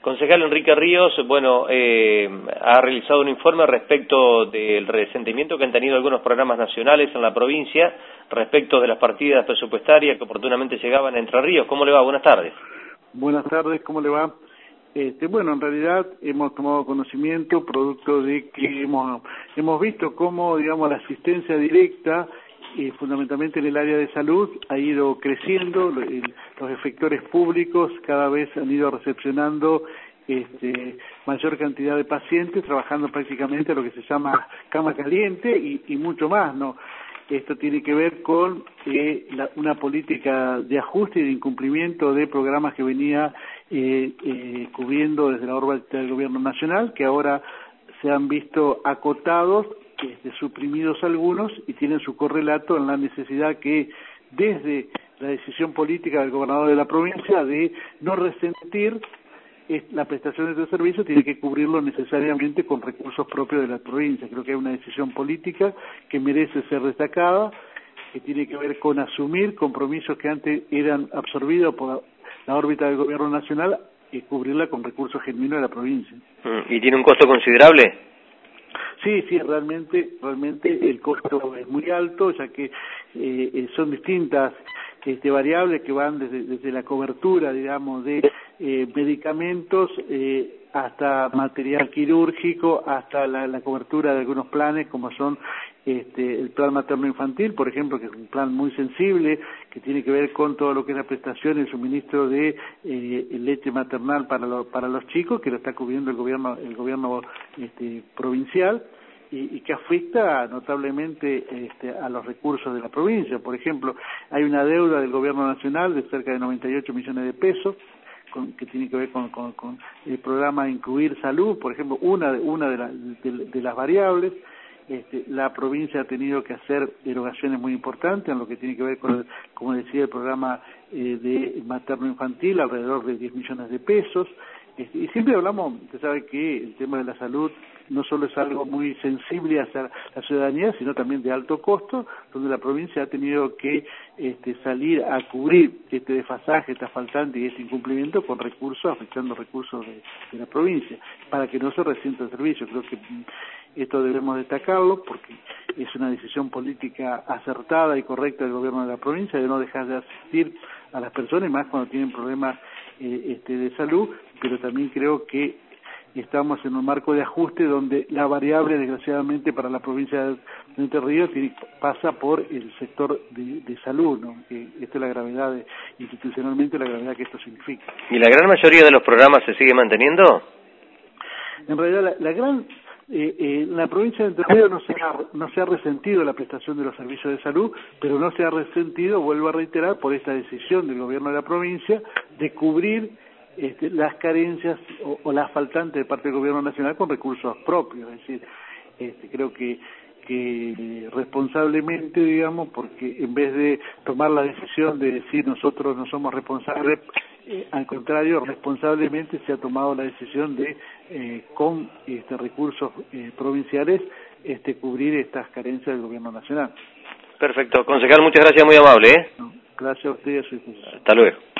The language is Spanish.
Concejal Enrique Ríos, bueno, ha realizado un informe respecto del resentimiento que han tenido algunos programas nacionales en la provincia respecto de las partidas presupuestarias que oportunamente llegaban a Entre Ríos. ¿Cómo le va? Buenas tardes. Buenas tardes, ¿cómo le va? Bueno, en realidad hemos tomado conocimiento producto de que hemos visto cómo, digamos, la asistencia directa, fundamentalmente en el área de salud, ha ido creciendo, los efectores públicos cada vez han ido recepcionando mayor cantidad de pacientes, trabajando prácticamente lo que se llama cama caliente y mucho más, ¿no? Esto tiene que ver con una política de ajuste y de incumplimiento de programas que venía cubriendo desde la órbita del Gobierno Nacional, que ahora se han visto acotados, suprimidos algunos, y tienen su correlato en la necesidad que desde la decisión política del gobernador de la provincia de no resentir la prestación de este servicio, tiene que cubrirlo necesariamente con recursos propios de la provincia. Creo que hay una decisión política que merece ser destacada, que tiene que ver con asumir compromisos que antes eran absorbidos por la órbita del Gobierno Nacional y cubrirla con recursos genuinos de la provincia. ¿Y tiene un costo considerable? Sí, realmente el costo es muy alto, ya que son distintas variables que van desde la cobertura, digamos, de medicamentos hasta material quirúrgico, hasta la cobertura de algunos planes como son el plan materno-infantil, por ejemplo, que es un plan muy sensible, que tiene que ver con todo lo que es la prestación y el suministro de leche maternal para los chicos, que lo está cubriendo el gobierno provincial, y que afecta notablemente a los recursos de la provincia. Por ejemplo, hay una deuda del gobierno nacional de cerca de 98 millones de pesos, que tiene que ver con el programa Incluir Salud, por ejemplo, una de las variables. La provincia ha tenido que hacer erogaciones muy importantes en lo que tiene que ver con, como decía, el programa de materno-infantil, alrededor de 10 millones de pesos. Y siempre hablamos, usted sabe que el tema de la salud no solo es algo muy sensible hacia la ciudadanía, sino también de alto costo, donde la provincia ha tenido que salir a cubrir este desfasaje, esta faltante y este incumplimiento con recursos, afectando recursos de la provincia, para que no se resienta el servicio. Creo que esto debemos destacarlo porque es una decisión política acertada y correcta del gobierno de la provincia de no dejar de asistir a las personas, más cuando tienen problemas de salud, pero también creo que estamos en un marco de ajuste donde la variable, desgraciadamente, para la provincia de Entre Ríos pasa por el sector de salud, ¿no? Que esta es la gravedad, institucionalmente, la gravedad que esto significa. ¿Y la gran mayoría de los programas se sigue manteniendo? En realidad, la provincia de Entre Ríos no se ha resentido la prestación de los servicios de salud, pero no se ha resentido, vuelvo a reiterar, por esta decisión del gobierno de la provincia de cubrir las carencias o las faltantes de parte del gobierno nacional con recursos propios. Es decir, creo que responsablemente, digamos, porque en vez de tomar la decisión de decir nosotros no somos responsables, al contrario, responsablemente se ha tomado la decisión de con recursos provinciales cubrir estas carencias del gobierno nacional. Perfecto. Concejal, muchas gracias, muy amable. No, gracias a usted y a su institución. Hasta luego.